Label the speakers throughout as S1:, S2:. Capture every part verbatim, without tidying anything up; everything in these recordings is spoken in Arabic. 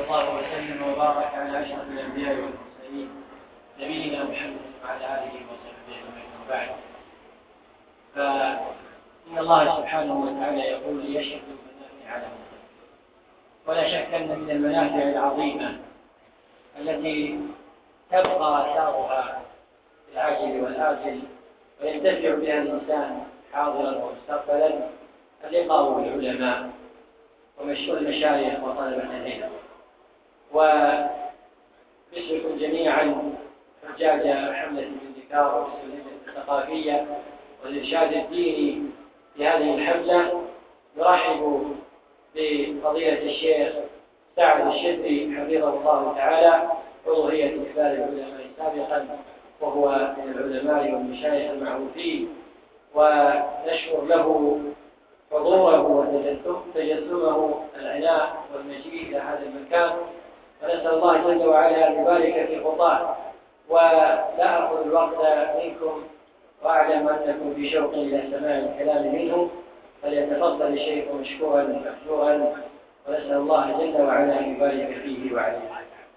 S1: الله وسلم وبارك على أشرف الأنبياء والمرسلين نبينا محمد وعلى آله وصحبه أجمعين وبعد. فإن الله سبحانه وتعالى يقول ليشهد المنافع له، ولا شك أن من المنافع العظيمة التي تبقى آثارها في العاجل والآجل وينتفع بها الإنسان حاضرا ومستقبلا اللقاء بالعلماء ومشهور المشايخ وطلبة العلم. وباسمكم جميعا حجاج حملة الانذكار وباسم اللجنة الثقافية والإرشاد الديني في هذه الحملة نرحب بفضيلة الشيخ سعد الشدري حفظه الله تعالى عضو هيئة كبار العلماء سابقا، وهو من العلماء والمشايخ المعروفين، ونشكر له حضوره وتجسمه العناء والمجيء إلى هذا المكان، ونسأل الله جل وعلا أن يبارك في خطاه. ولا أخذ الوقت منكم وأعلم أنكم في شوق إلى سماع الكلام منه، فليتفضل الشيخ مشكورا مأجورا، ونسأل الله جل وعلا أن يبارك فيه وعليه.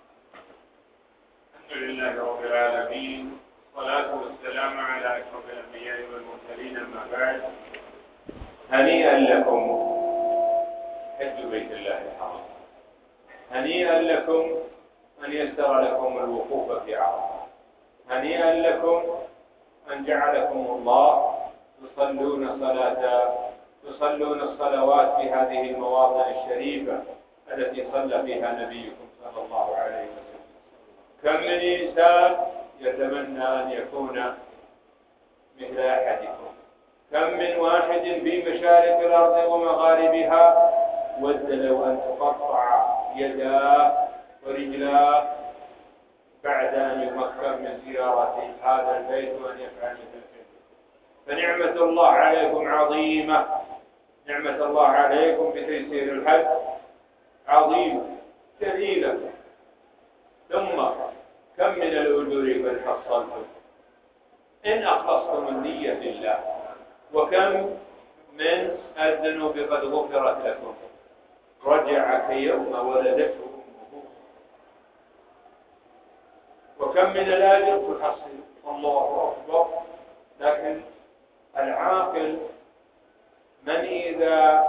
S2: الحمد لله رب العالمين، والصلاة والسلام على أشرف الأنبياء والمرسلين، أما بعد. هنيئا لكم حج بيت الله الحرام، هنيئا لكم أن يسر لكم الوقوف في عرفة، هنيئا لكم أن جعلكم الله تصلون صلاة تصلون الصلوات في هذه المواطن الشريفة التي صلى فيها نبيكم صلى الله عليه وسلم. كم من إنسان يتمنى أن يكون مثل أحدكم، كم من واحد في مشارق الأرض ومغاربها ود لو أن تقطع يداه ورجلاه بعد أن يمكن من زيارة هذا البيت وأن يفعل مثل ذلك. فنعمة الله عليكم عظيمة، نعمة الله عليكم بتيسير الحج عظيمة جليلة. ثم كم من الأجور قد حصلتم إن أخلصتم النية لله، وكم من الذنوب قد غفرت لكم. رجع كيوم ولدته أمه، وكم من الأجر تحصل. الله أكبر. لكن العاقل من إذا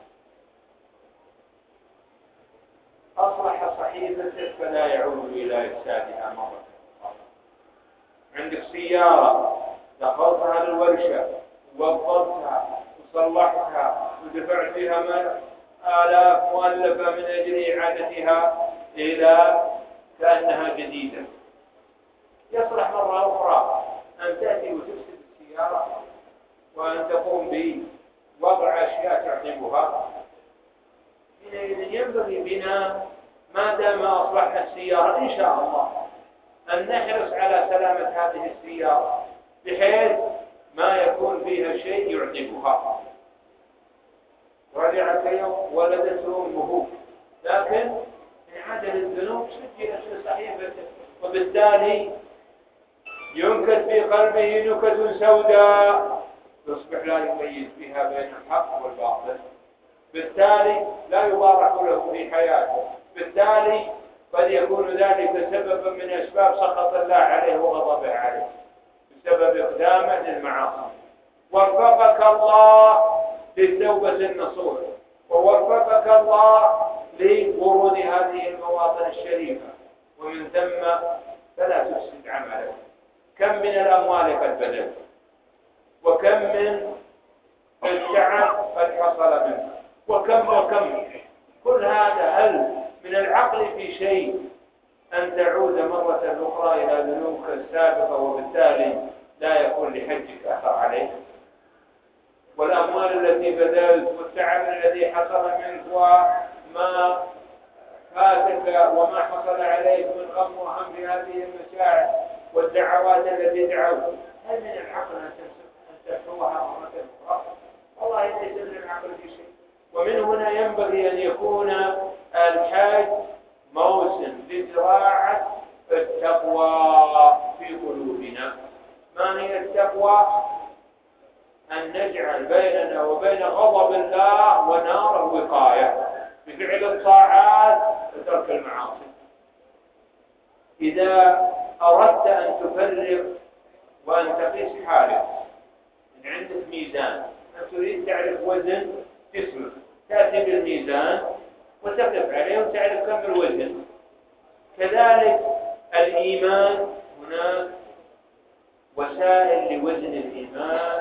S2: أصلح صحيفته فلا يعود إلى إفسادها مرة أخرى. عندك سيارة دخلتها للورشة ووظفتها وصلحتها ودفعت فيها آلاف مؤلفة من أجل إعادتها إلى كأنها جديدة، يصلح مرة أخرى أن تأتي وتفسد السيارة وأن تقوم بوضع أشياء تعتبها. حينئذ ينبغي بنا ما دام أصلحنا السيارة إن شاء الله أن نحرص على سلامة هذه السيارة بحيث ما يكون فيها شيء يعتبها. رجع كيوم ولدته أمه، لكن إعادة الذنوب سجلت في صحيفته، وبالتالي ينكت في قلبه نكت سوداء يصبح لا يميز بها بين الحق والباطل، بالتالي لا يبارك له في حياته، بالتالي قد يكون ذلك سببا من أسباب سخط الله عليه وغضبه عليه بسبب إقدامه للمعاصي. وفقك الله للتوبة النصوح، ووفقك الله لورود هذه المواطن الشريفة، ومن ثم فلا تفسد عملك. كم من الأموال قد بذلت، وكم من التعب قد حصل منه، وكم وكم. كل هذا هل من العقل في شيء أن تعود مرة أخرى إلى ذنوبك السابقة وبالتالي لا يكون لحجك أثر عليك؟ والأموال التي بذلت والتعب الذي حصل منك وما فاتك وما حصل عليك من غم وهم في هذه المشاعر والدعوات التي دعوت، هل من العقل أن تمحوها مرة أخرى؟ والله ليس من العقل في شيء. ومن هنا ينبغي أن يكون الحج موسم لزراعة التقوى في قلوبنا. ما هي التقوى؟ أن نجعل بيننا وبين غضب الله وناره وقاية بفعل الطاعات
S3: وترك المعاصي. إذا أردت أن تفرغ وأن تقيس حالك، إن عندك ميزان أن تريد تعرف وزن جسمك، تأتي بالميزان وتقف عليه وتعرف كم الوزن. كذلك الإيمان، هناك وسائل لوزن الإيمان.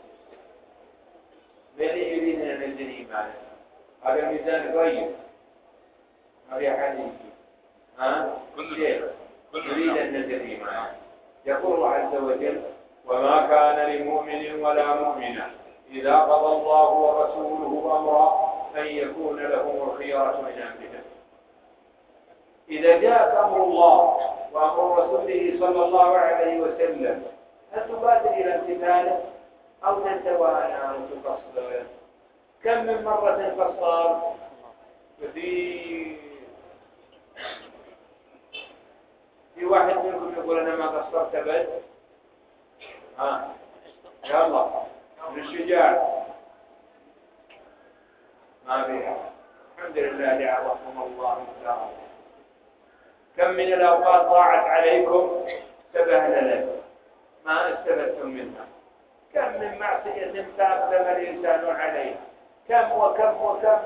S3: من يريد أن يزن إيمانه؟ هذا الميزان قريب، هذا حديث ها كل يريد أن يزن إيمانه. يقول الله عز وجل: وما كان لمؤمن ولا مؤمنة إذا قضى الله ورسوله أمرا أن يكون لهم الخيرة من أمرهم. إذا جاءك أمر الله وأمر رسوله صلى الله عليه وسلم، هل تبادر إلى امتثاله أو تتوانى وتقصر؟ كم من مرة قصر؟ في في واحد منكم يقول أنا ما قصرت بس ها يلا من الشجاع ما بيها. الحمد لله لعظكم الله الكرام. كم من الأوقات ضاعت عليكم تبهللت ما استفدتم منها؟ كم من معصية تأقدم الإنسان عليها؟ كم وكم وكم.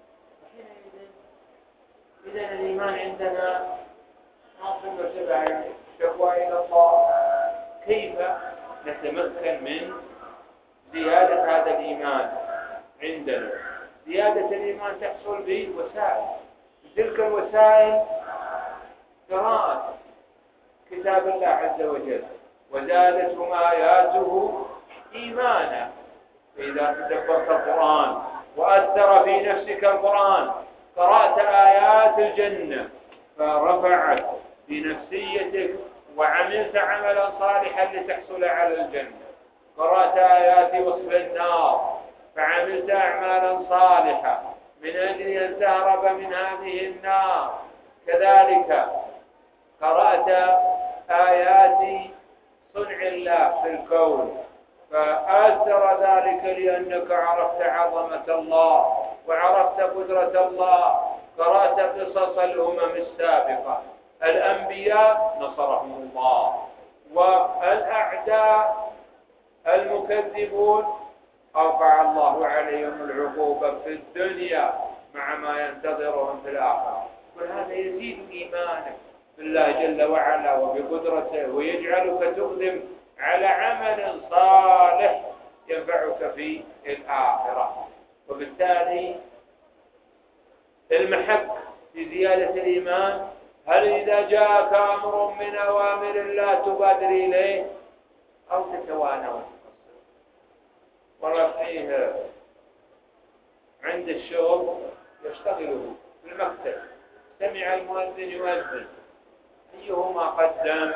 S3: إذن الإيمان عندنا ناصب مرتبة شكوى إلى الله. كيف نتمكن من زيادة هذا الإيمان عندنا؟ زيادة الإيمان تحصل بوسائل. تلك الوسائل قراءة كتاب الله عز وجل، وزادتهم آياته إيمانا. فإذا تدبرت القرآن وأثر في نفسك القرآن، قرأت آيات الجنة فرفعت بنفسيتك وعملت عملا صالحا لتحصل على الجنة. قرأت آيات وصف النار فعملت أعمالا صالحة من أجل أن تهرب من هذه النار. كذلك قرأت آيات صنع الله في الكون فآثر ذلك لأنك عرفت عظمة الله وعرفت قدرة الله. قرأت قصص الأمم السابقة، الأنبياء نصرهم الله، والأعداء المكذبون أوقع الله عليهم العقوبة في الدنيا مع ما ينتظرهم في الآخرة. كل هذا يزيد إيمانك بالله جل وعلا وبقدرته، ويجعلك تقدم على عمل صالح ينفعك في الآخرة. وبالتالي المحك في زيادة الإيمان، هل إذا جاءك أمر من أوامر الله تبادر إليه أو تتوانى وتقصر؟ والله فيه عند الشغل يشتغله في المكتب، سمع المؤذن يؤذن، أيهما قدم؟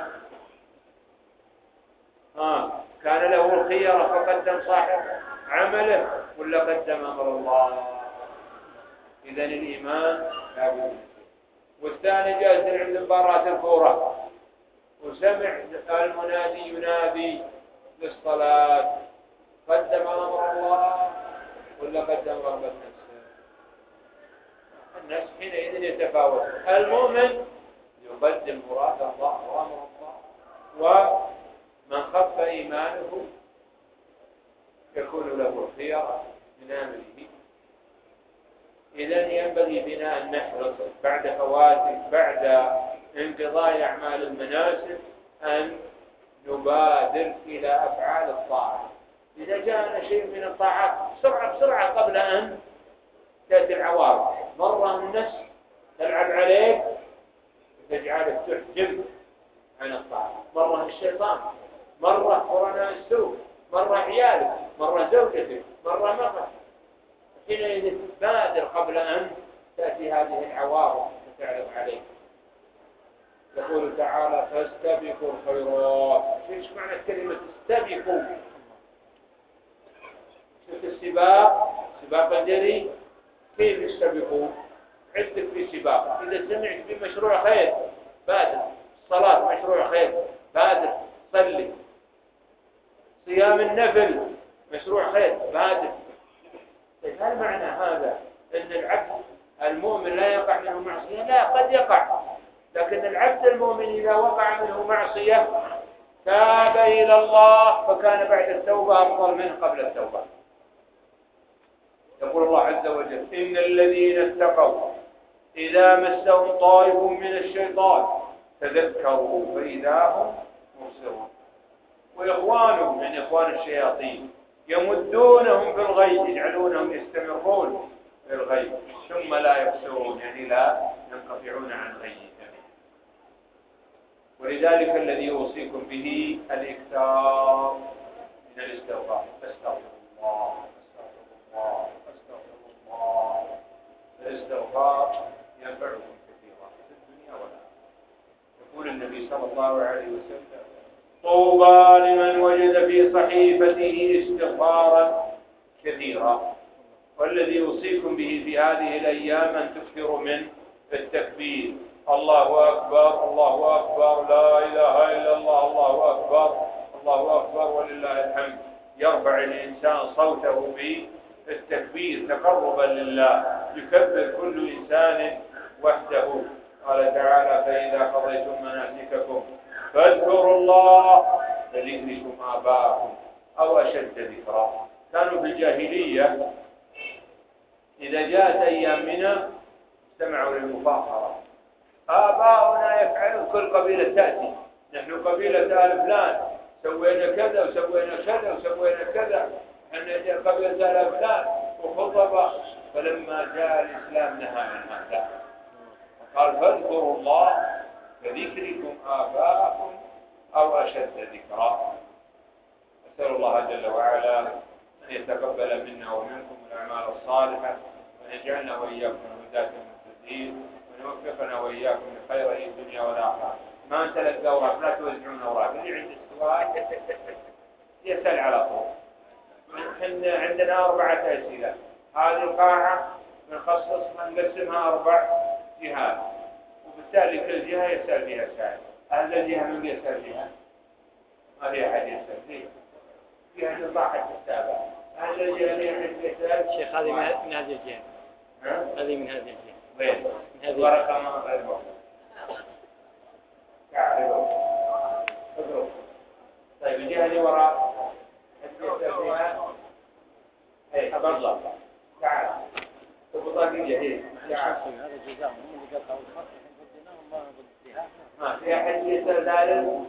S3: ها كان له الخيرة فقدم صاحب عمله ولا قدم أمر الله؟ إذن الإيمان لا بد. والثاني جالس عند مباراة الكورة وسمع المنادي ينادي للصلاة، قدم أمر الله ولا قدم رغبة نفسه؟ الناس حينئذ يتفاوت. المؤمن يقدم مراد الله وأمر الله، ومن خف إيمانه يكون له الخيار من أمره. إذن ينبغي بنا أن نحرص بعد فوات بعد انقضاء أعمال المناسك أن نبادر إلى أفعال الطاعة. إذا جاءنا شيء من الطاعات بسرعة بسرعة قبل أن تأتي العوارض. مرة النفس تلعب عليك وتجعلك تحجب عن الطاعة، مرة الشيطان، مرة قرناء السوء، مرة عيالك، مرة زوجتك، مرة مرة. حينئذ بادر قبل أن تأتي هذه العوارض وتعرض عليك. يقول تعالى: فاستبقوا الخيرات. ايش معنى كلمة استبقوا؟ شوف السباق، سباق الجري، كيف يستبقوا؟ عندك في سباق، إذا سمعت بمشروع خير بادر. الصلاة مشروع خير بادر صلي. صيام النفل مشروع خير بادر. هل معنى هذا أن العبد المؤمن لا يقع منه معصية؟ لا، قد يقع، لكن العبد المؤمن إذا وقع منه معصية تاب إلى الله فكان بعد التوبة أفضل منه قبل التوبة. يقول الله عز وجل: إن الذين اتقوا إذا مسهم طائف من الشيطان تذكروا فإذا هم مبصرون. وإخوانهم من إخوان الشياطين يمدونهم في الغي، يجعلونهم يستمرون في الغي ثم لا يبصرون، يعني لا ينقطعون عن غي. ولذلك الذي يوصيكم به الإكثار من الاستغفار. استغفر الله استغفر الله استغفر الله. الاستغفار ينفعكم كثيرا في الدنيا والآخرة. يقول النبي صلى الله عليه وسلم: طوبى لمن وجد في صحيفته استغفارا كثيرا. والذي يوصيكم به في هذه الأيام أن تكثروا من التكبير: الله أكبر الله أكبر لا إله إلا الله الله أكبر الله أكبر ولله الحمد. يرفع الإنسان صوته بالتكبير تقربا لله، يكبر كل إنسان وحده. قال تعالى: فإذا قضيتم مناسككم فاذكروا الله كذكركم آباءكم أو أشد ذكرا. كانوا في الجاهلية إذا جاءت أيامنا استمعوا للمفاخرة: آباؤنا يفعلون، كل قبيلة تأتي: نحن قبيلة آل فلان سوينا كذا وسوينا كذا وسوينا كذا، احنا قبيلة آل فلان وخطبة. فلما جاء الإسلام نهى عن هذا، قال: فاذكروا الله كذكركم آباءكم أو أشد ذكرا. أسأل الله جل وعلا أن يتقبل منا ومنكم الأعمال الصالحة، وأن يجعلنا وإياكم من ذات المهتدين، ويوفقنا وإياكم لخير الدنيا والآخرة. ما أنت لك أوراق، لا توزعون أوراق، اللي عنده سؤال يسأل على طول. احنا عندنا أربعة أسئلة، هذه القاعة بنخصصها نقسمها أربع جهات، وبالتالي كل جهة يسأل فيها سائل. أهل الجهة من يسأل فيها؟ ما في أحد يسأل فيها، فيها نصاحة السابع. أهل الجهة ليه أحد يسأل؟
S1: شيخ هذه من هذه الجهة. هذه من هذه الجهة.
S3: وين؟ ورقة ما غير وقت. تعالوا. اقرأ. طيب الجهة اللي وراء حد يسأل فيها؟ إيه بالله. تعال. تبغى الجهة. تعال.
S1: هذا جزاء من اللي قال قول خاص بديناهم ما بديها.
S3: ما في أحد يسأل ذلك؟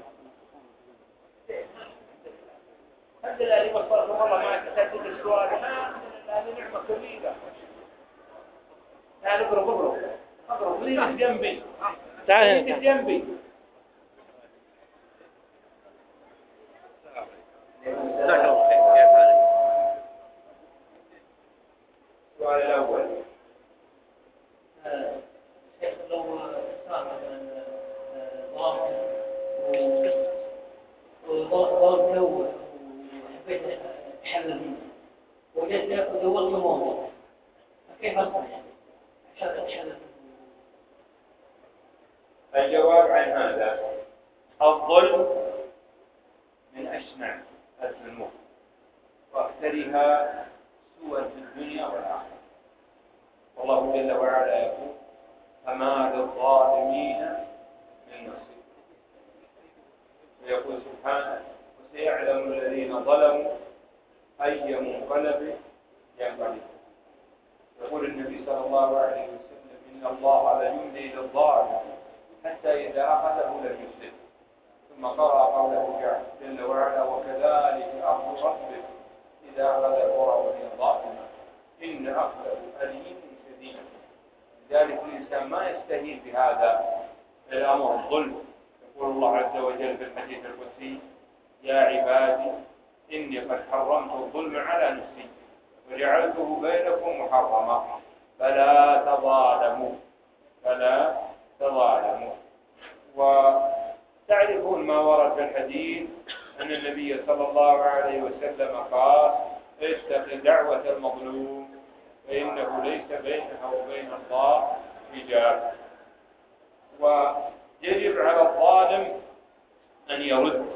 S3: الحمد لله اللي وصلكم والله ما تسدد السؤال. هذه نعمة كبيرة. تعال اقرب اقرب اقرب ليش جنبي؟
S1: تعال
S3: ليش جنبي؟ السؤال الأول:
S1: شيخ لو صار مثلا ضرب وضرب توبة وحبيت أتحلل منه وجدت دورت موضوع، كيف أصنع يعني عشان أتحلل؟
S3: الجواب عن هذا: الظلم من أشنع الذنوب وأكثرها سوءا في الدنيا والآخرة. والله جل وعلا يقول: فما للظالمين من نصير. ويقول سبحانه: وسيعلم الذين ظلموا أي منقلب ينقلب. يقول النبي صلى الله عليه وسلم: إن الله ليملي للظالم حتى إذا أخذه لم يفلت. ثم قرأ قوله جل وعلا: وكذلك أخذ ربك إذا أخذ القرى وهي ظالمة إن أخذه أليم شديد. لذلك الإنسان ما يستهين بهذا الأمر الظلم. يقول الله عز وجل في الحديث القدسي: يا عبادي إني قد حرمت الظلم على نفسي وجعلته بينكم محرما فلا تظالموا فلا تظالموا. وتعرفون ما ورد في الحديث أن النبي صلى الله عليه وسلم قال: اتق دعوة المظلوم فإنه ليس بينها وبين الله حجاب. ويجب على الظالم أن يرد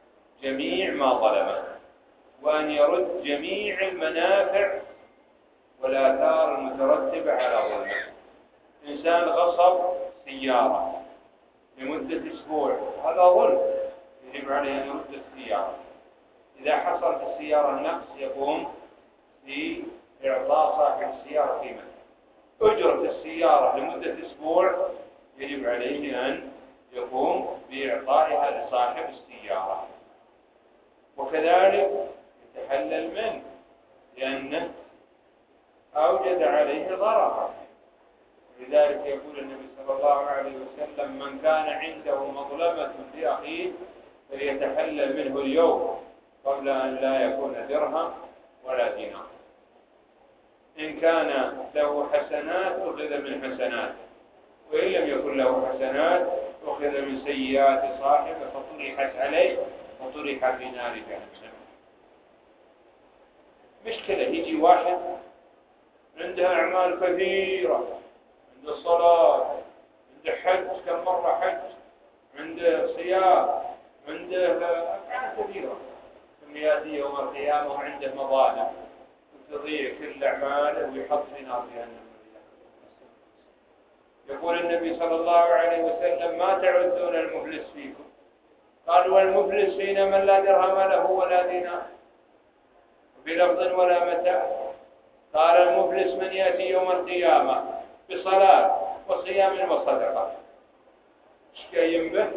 S3: جميع ما ظلمه، وأن يرد جميع المنافع والآثار المترتبة على ظلمه. إنسان غصب سيارة لمدة أسبوع، هذا ظلم، يجب عليه أن يرد السيارة. إذا حصل في السيارة نقص يقوم بإعطاء صاحب السيارة قيمة. أجرة السيارة لمدة أسبوع يجب عليه أن يقوم بإعطائها لصاحب السيارة، وكذلك يتحلل منه لأنه أوجد عليه ضررا. لذلك يقول النبي صلى الله عليه وسلم: من كان عنده مظلمة في أخيه فليتحلل منه اليوم قبل أن لا يكون درهم ولا دينار. إن كان له حسنات أخذ من حسنات، وإن لم يكن له حسنات أخذ من سيئات صاحبه فطرحت عليه وطرح في نار جهنم. مشكلة يجي واحد عنده أعمال كثيرة، عنده صلاة، عنده حج، كم مرة حج، عنده صيام، عنده أفعال كثيرة، ثم يأتي يوم القيامة وعنده مظالم وتضيع كل أعماله ويحط في نار جهنم. يقول النبي صلى الله عليه وسلم: ما تعدون المفلس فيكم؟ قالوا: والمفلس فينا من لا درهم له ولا دينار، بلفظ ولا متاع. قال: المفلس من يأتي يوم القيامة بصلاة وصيام وصدقة، شقيم به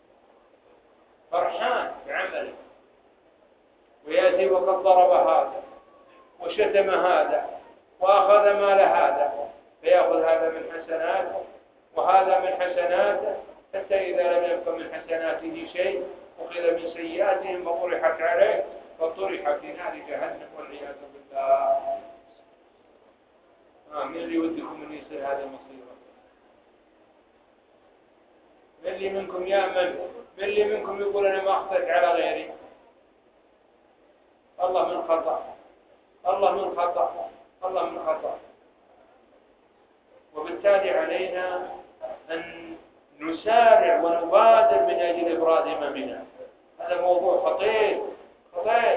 S3: فرحان بعمله، ويأتي وقد ضرب هذا وشتم هذا وأخذ مال هذا، فيأخذ هذا من حسناته وهذا من حسناته، حتى إذا لم يبق من حسناته شيء أخذ من سيئاتهم فطرحت عليه فطرح في نار جهنم والعياذ بالله. آه من اللي يودكم من يصير هذا المصير؟ من اللي منكم يأمن؟ من اللي منكم يقول أنا ما أخطأت على غيري؟ الله من خطأ، الله من خطأ، الله من خطأ. وبالتالي علينا أن نسارع ونبادر من أجل إبراز هممنا. هذا موضوع خطير خطير.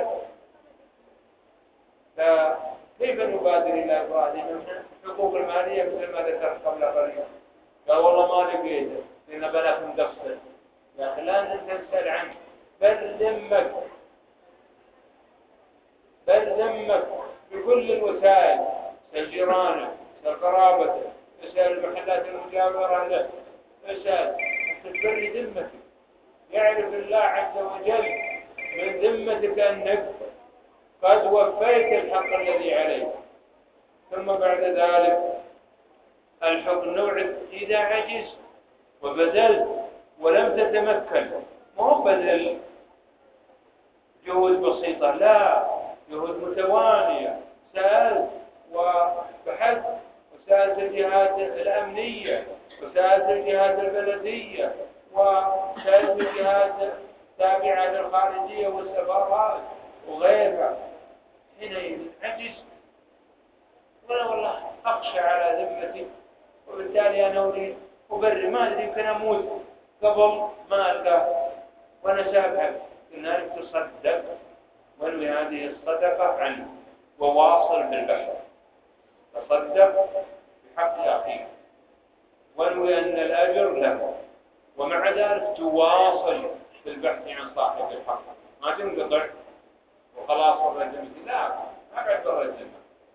S3: فكيف نبادر إلى إبراز هممنا؟ الحقوق المالية مثل ما ذكرت قبل قليل، قال والله ما لقيته لأن بلاك مقصر. يا أخي لا تنسل عنه، بل ذمك بل ذمك بكل الوسائل، اسأل جيرانه، اسأل قرابته، اسأل المحلات المجاورة له، اسأل حتى تبري ذمتك. يعرف الله عز وجل من ذمتك أنك قد وفيت الحق الذي عليك. ثم بعد ذلك الحق نوع إذا عجز وبذلت ولم تتمكن، ما هو بذل جهود بسيطة، لا، جهود متوانية. سألت وبحثت وسألت الجهات الأمنية وسألت الجهات البلدية وسألت الجهات التابعة للخارجية والسفارات وغيرها. حينئذ عجز ولا والله أخشى على ذمتي، وبالتالي أنا أريد أبرر، ما أدري يمكن أموت قبل ما ألقاه وأنا سأبحث. قلنا لك تصدق وانوي هذه الصدقة عنه وواصل بالبحث. تصدق بحق أخيك وانوي أن الأجر له، ومع ذلك تواصل بالبحث عن صاحب الحق، ما تنقطع وخلاص والرجل لا، ما بعد الرجل،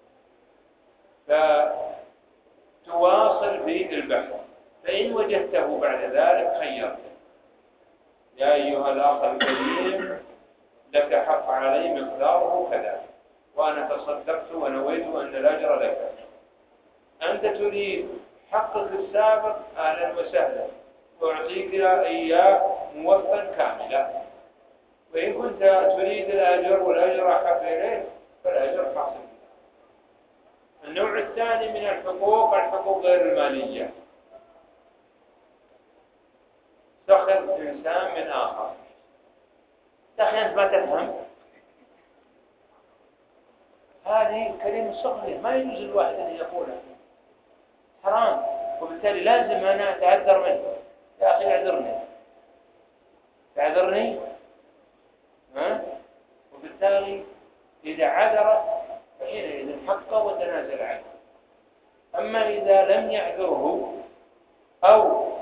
S3: فتواصل بالبحث. فإن وجدته بعد ذلك خيرته: يا أيها الأخ الكريم لك حق علي مقداره كذا، وأنا تصدقت ونويت أن الأجر لك. أنت تريد حقك السابق، أهلا وسهلا، وأعطيك إياه موفا كاملا. وإن كنت تريد الأجر والأجر أحب إليك فالأجر حاصل. النوع الثاني من الحقوق الحقوق غير المالية. سخر إنسان من آخر، أخي أنت ما تفهم، هذه كلمة السخرية ما يجوز الواحد أن يقولها، حرام. وبالتالي لازم أنا أتعذر منه. يا أخي اعذرني، تعذرني، ها؟ وبالتالي إذا عذر فحينئذ حقه وتنازل عنه. أما إذا لم يعذره أو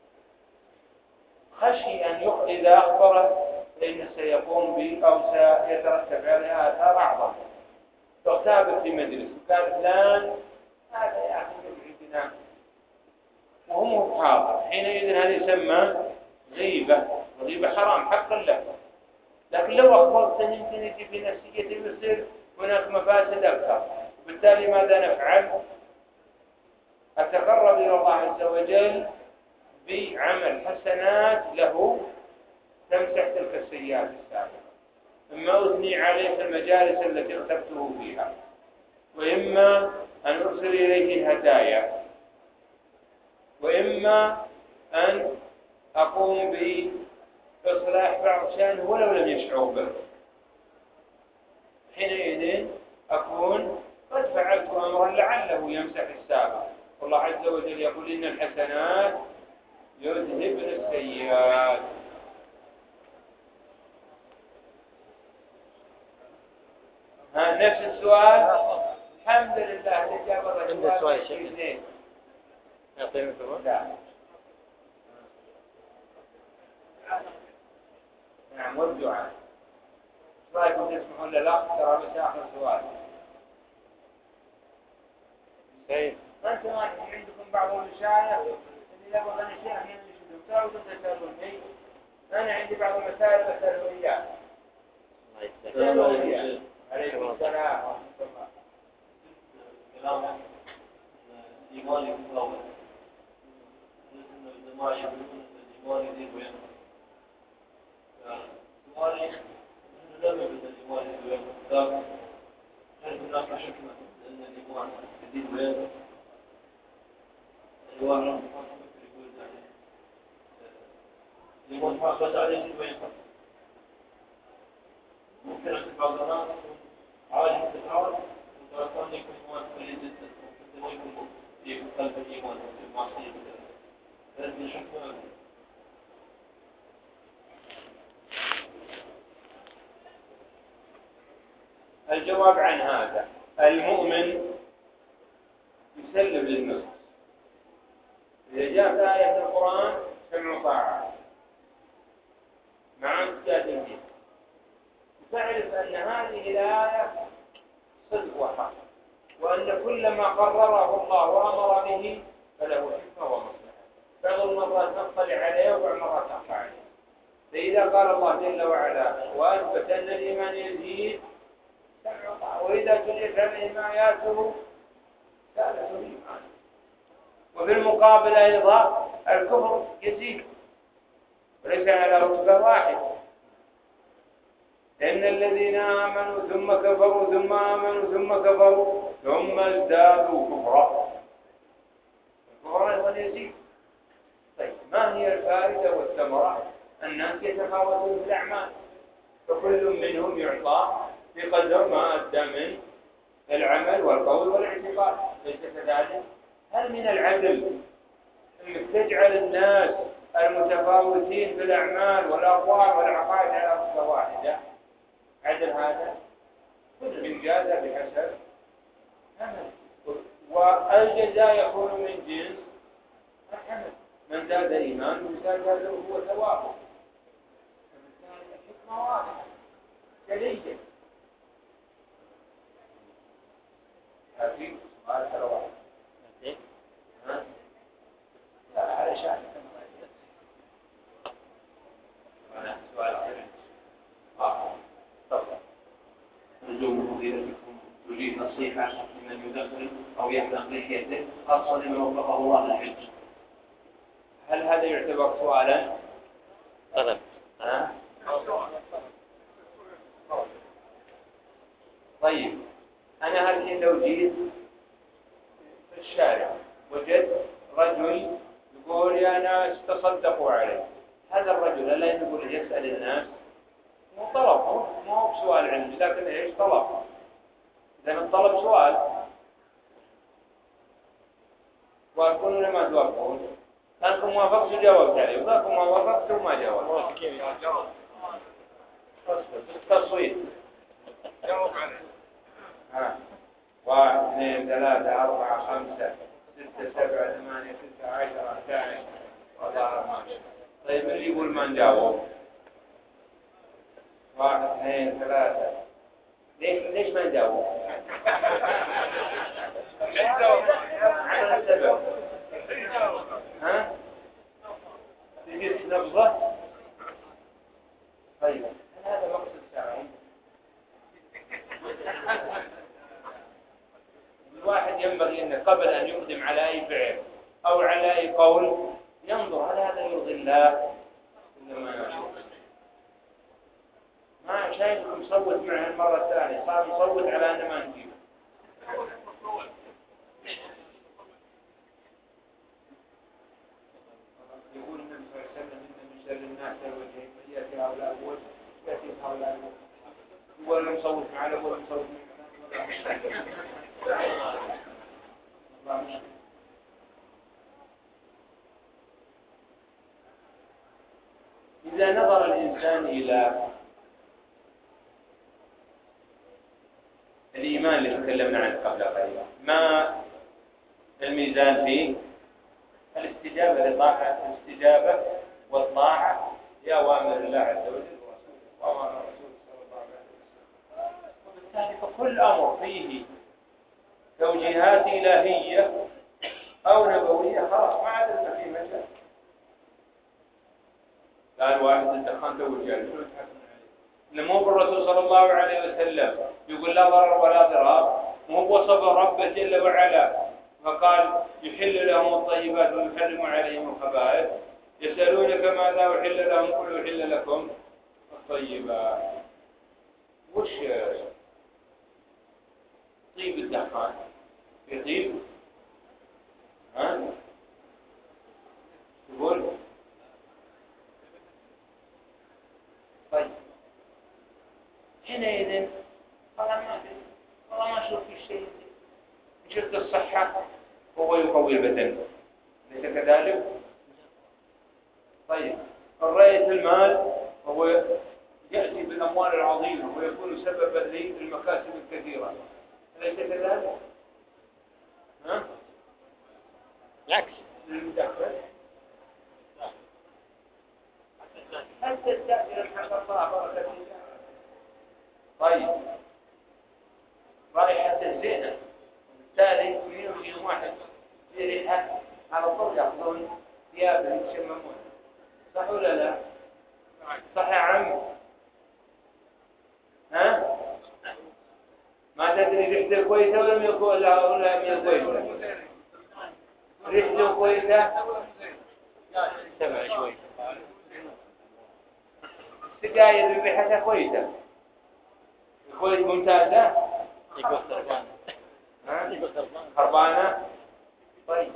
S3: خشي أن يخ... إذا أخبره فإنه سيقوم به أو سيترتب عليها آثار أعظم. تغتابر في مجلس وقال فلان هذا يا أخي يبعدنا وهم حاضر، حينئذ هذا يسمى غيبة، وغيبة حرام حقا له. لكن لو أخبرته يمكن يجي في نفسيته يصير هناك مفاسد أكثر. وبالتالي ماذا نفعل؟ أتقرب إلى الله عز وجل بعمل حسنات له تمسح تلك السيئات السابقة، إما أثني عليه في المجالس التي اخترته فيها، وإما أن أرسل إليه الهدايا، وإما أن أقوم بإصلاح بعض شأنه ولو لم يشعر به. حينئذ أكون قد فعلت أمرا لعله يمسح السابق. والله عز وجل يقول إن الحسنات يذهبن السيئات. ها نفس السؤال. الحمد لله الإجابة
S1: عند السؤال شيء يعطيني كمان.
S3: لا نعم والدعاء. رأيكم تسمحون للأخ ترى بس آخر سؤال.
S1: طيب
S3: أنتم عندكم بعض المشايخ اللي يبغى أن الشيخ ينشدهم تسألون تسألوني. أنا عندي بعض المسائل بسأله إياه.
S1: الله يسلمك.
S3: عليكم السلام ورحمة الله.
S1: كلامك الإيمان يتطور. إنه إذا ما يؤمنون الإيمان يزيد وينقص. سؤالي إنه لم يبدأ الإيمان يزيد وينقص، لكن هل هناك حكمة لأن الإيمان يزيد وينقص؟ الواحد يقول يعني الإيمان حافظ عليه يزيد وينقص. ممكن أن بعض الناس عالم تتعرض وتعرفون يكون إيمان كلي جدا، ممكن يكون في قلب الإيمان في المعصية مثلا. هل في حكمة؟
S3: الجواب عن هذا المؤمن يسلم للنص. إذا جاءت آية في القرآن سمع طاعة مع امتثال الدين، تعرف أن هذه الآية صدق وحق، وأن كل ما قرره الله وأمر به فله حكمة ومصلحة. بعض المرات نطلع عليه وبعض المرات نخفى عليه. فإذا قال الله جل وعلا وأثبت أن الإيمان يزيد سمع وطاعة، وإذا تليت عليهم آياته زادته الإيمان. وفي المقابل أيضا الكفر يزيد وليس على رتبة واحد، إن الذين آمنوا ثم كفروا ثم آمنوا ثم كفروا ثم ازدادوا كفرا. الكفر أيضا يزيد. طيب ما هي الفائدة والثمرة؟ الناس يتفاوتون في الأعمال، فكل منهم يعطى بقدر ما أدى من العمل والقول والاعتقاد، ليس كذلك؟ هل من العدل أنك تجعل الناس المتفاوتين في الأعمال والأقوال والعقائد على رتبة واحدة؟ عدل هذا؟ كل من جاز بحسب عمل، والجزاء يكون من جنس العمل. من زاد إيمان زاد هو ثوابه. الحكمة واضحة جلية. هذه سؤال ثروات. لا على شأن سؤال آخر. آه طبعا.
S1: نرجو من فضيلتكم تجيب نصيحة لمن يدخن أو يحلق لحيته، خاصة لمن وفقه الله للحج.
S3: هل هذا يعتبر سؤالا؟
S1: طلب.
S3: ها؟ طيب أنا هل لو جيت في الشارع وجدت رجل يقول يا ناس تصدقوا عليه، هذا الرجل ألا يقول يسأل الناس؟ مو طلب، مو هو سؤال علمي، لكن ايش طلب؟ إذا الطلب سؤال وأقول لما توافقون، أنكم وافقتوا جاوبت عليه، وذاكم ما وافقتوا ما جاوبت. تصويت.
S2: جاوب عليه.
S3: ها واحد اثنين ثلاثة أربعة خمسة ستة سبعة ثمانية تسعة عشرة أحد عشر والله ما شاء. طيب اللي يقول ما نجاوب؟ واحد اثنين ثلاثة. ليش ليش ما نجاوب؟ على السبب. ها؟ تجلس نبضة. طيب هذا مقصد شرعي. الواحد ينبغي أن قبل أن يقدم على أي فعل أو على أي قول ينظر هل هذا يرضي الله ولا ما يرضي. ما شايفكم صوت معه المرة الثانية صار نصوت على أن ما نجيب. يقول النبي صلى الله عليه وسلم إن من شر الناس الوجهين من يأتي هؤلاء الأول يأتي هؤلاء الأول. ولا مصوت معه ولا مصوت معه. الله مشكلة. إذا نظر الإنسان إلى الإيمان اللي تكلمنا عنه قبل قليل ما الميزان فيه؟ الاستجابة للطاعة، الاستجابة والطاعة لأوامر الله عز وجل ورسوله وأوامر الرسول صلى الله عليه وسلم. وبالتالي فكل أمر فيه توجيهات إلهية أو نبوية خلاص ما عاد لنا فيه مجال. قال واحد الدخان توجيه شو تحكم عليه؟ مو بالرسول صلى الله عليه وسلم يقول لا ضرر ولا ضرار، مو بوصف ربه جل وعلا فقال يحل لهم الطيبات ويحرم عليهم الخبائث. يسألونك ماذا أحل لهم قل أحل لكم الطيبات. وش طيب الدخان؟ في طيب؟ ها؟ تقول؟ طيب حينئذ والله ما أدري والله ما أشوف في شيء. شفت الصحة هو يقوي البدن ليس كذلك؟ طيب الرأية المال هو يأتي بالأموال العظيمة ويكون سببا للمكاسب الكثيرة أليس كذلك؟ ها؟
S4: العكس.
S3: للمدخل هل تستأجر الحق الله بركة الله؟ طيب رائحة الزينة بالتالي يمكن واحد في ريحة على طول يأخذون ثيابه يتشممون صح ولا لا؟ صح يا عم؟ ها؟ ما تدري ريحته كويسة ولا مي ولا ولا مي كويسة؟ ريحته كويسة؟
S4: سمع شوي.
S3: السجاير ريحتها كويسة كويس ممتازة.
S4: يقول خربانة.
S3: ها؟
S4: يقول خربانة.
S3: خربانة. طيب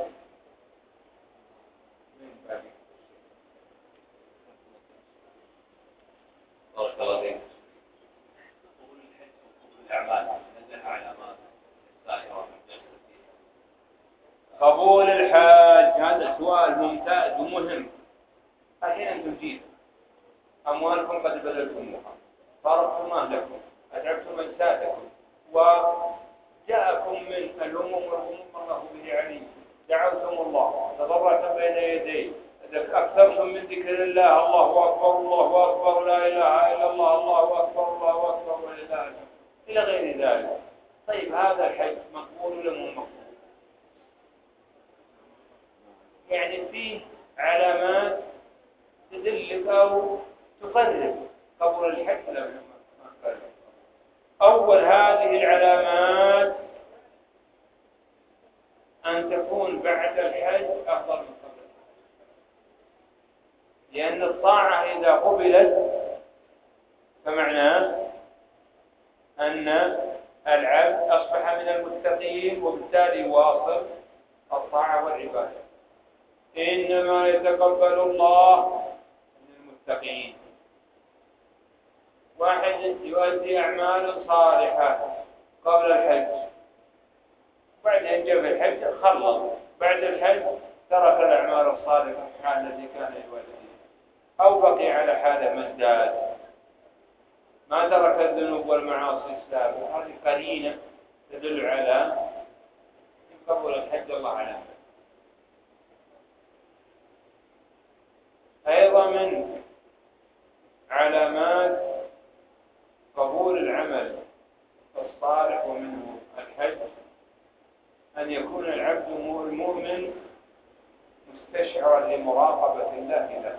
S5: بارك الله فيك. قبول الحج وقبول الأعمال نزلها علامات السائرة
S3: قبول الحج هذا سؤال ممتاز ومهم. الحين أنتم جيتوا أموالكم قد بذلتموها فرضتم أهلكم أتعبتم أجسادكم وجاءكم من الهموم والغموم الله به عليم دعوتم الله تضرعتم بين يديه أكثرتم من ذكر الله الله أكبر الله أكبر لا إله إلا الله الله أكبر الله أكبر ولله الحمد إلى غير ذلك. طيب هذا الحج مقبول ولا مو مقبول؟ يعني فيه علامات تدلك أو تقرب قبول الحج لا ما قرب. أول هذه العلامات أن تكون بعد الحج أفضل من قبل، لأن الطاعة إذا قبلت فمعناه أن العبد أصبح من المتقين وبالتالي واصل الطاعة والعبادة. إنما يتقبل الله من المتقين. واحد يؤدي أعمال صالحة قبل الحج بعدين جاء في الحج خلص بعد الحج ترك الأعمال الصالحة الحال التي كان يؤديها أو بقي على حاله ما ازداد ما ترك الذنوب والمعاصي السابقة. هذه قرينة تدل على قبول الحج الله على أيضا من علامات قبول العمل الصالح ومنه الحج أن يكون العبد المؤمن مستشعرا لمراقبة الله له،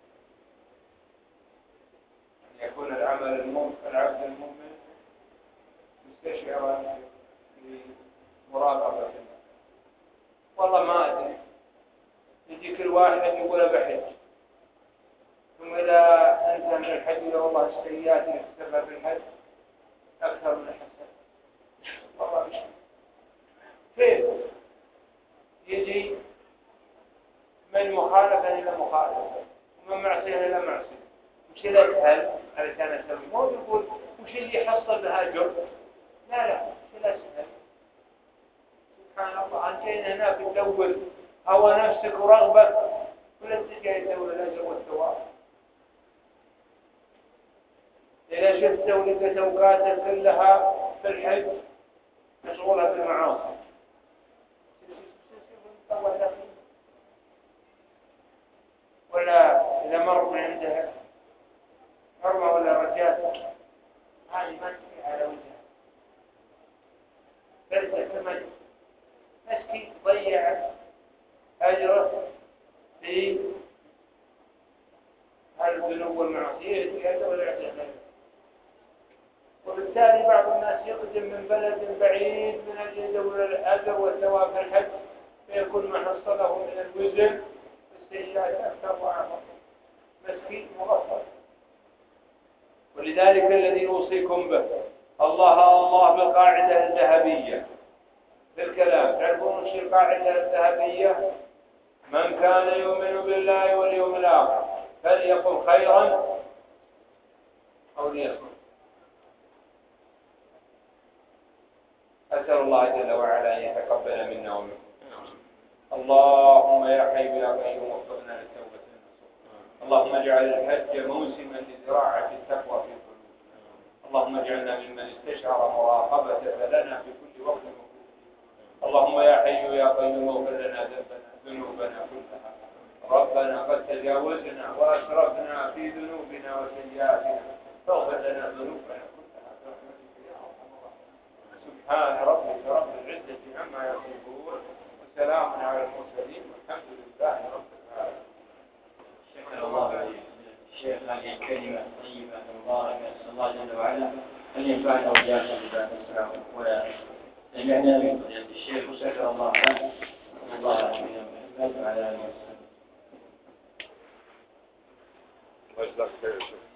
S3: أن يكون العمل المؤمن العبد المؤمن مستشعرا لمراقبة الله. والله ما أدري، يجي كل واحد يقول بحج، ثم إذا أنت من الحج إلى والله السيئات اللي تسبب بالحج أكثر من الحسن. والله مش كيف يجي من مخالفة إلى مخالفة ومن معصية إلى معصية، وش اللي أسهل علشان أسوي؟ مو يقول وش اللي يحصل بها جرم، لا لا وش اللي أسهل. سبحان الله، أنت هناك تدور هوى نفسك ورغبة ولا تجي تدور الأجر والثواب. إذا شفت ولقيت أوقاتك كلها في الحج مشغولة بالمعاصي، ولا إذا مر من عندها حرمة ولا رجال، هذه ما تجي على وجهها. فلسة ثمن مسكين ضيع أجره في الذنوب والمعصية زيادة ولا يعتقد. وبالتالي بعض الناس يقدم من بلد بعيد من أجل يدور الأجر والثواب في الحج، فيكون ما حصله من الوزن والسيئات أكثر وأعظم. مسكين مغفل. ولذلك الذي نوصيكم به الله الله بالقاعدة الذهبية في الكلام. تعرفون وش القاعدة الذهبية؟ من كان يؤمن بالله واليوم الآخر فليقل خيرا أو ليصمت. أسأل الله جل وعلا أن يتقبل منا ومنكم. اللهم يا حي يا قيوم وفقنا للتوبة النصوح. اللهم اجعل الحج موسما لزراعة التقوى في قلوبنا. اللهم اجعلنا ممن استشعر مراقبتك لنا في كل وقت وكل. اللهم يا حي يا قيوم اغفر لنا ذنوبنا كلها. ربنا قد تجاوزنا وأسرفنا في ذنوبنا وسيئاتنا فاغفر لنا ذنوبنا كلها برحمتك يا أرحم الراحمين. سبحان ربك رب العزة عما يصفون وسلام على المرسلين والحمد لله رب العالمين.
S1: شكر الله الشيخ هذه الكلمة طيبة مباركة. نسأل الله جل وعلا أن ينفعنا وإياكم بما نسمع وسمعنا من فضيلة الشيخ، وشكر الله له وصلى الله على نبينا محمد وعلى آله وصحبه.